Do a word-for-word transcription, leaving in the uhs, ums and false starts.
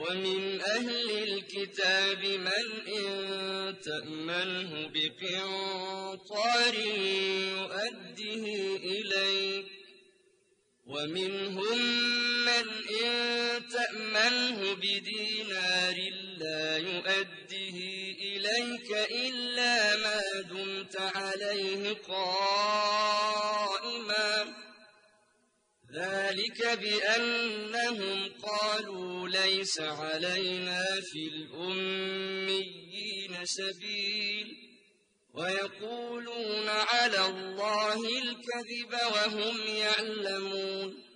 ومن أهل الكتاب من إن تأمنه بقنطار يؤده إليك ومنهم من إن تأمنه بدينار لا يؤده إليك إلا ما دمت عليه قائما ذلك بأنهم قالوا ليس علينا في الأميين سبيل ويقولون على الله الكذب وهم يعلمون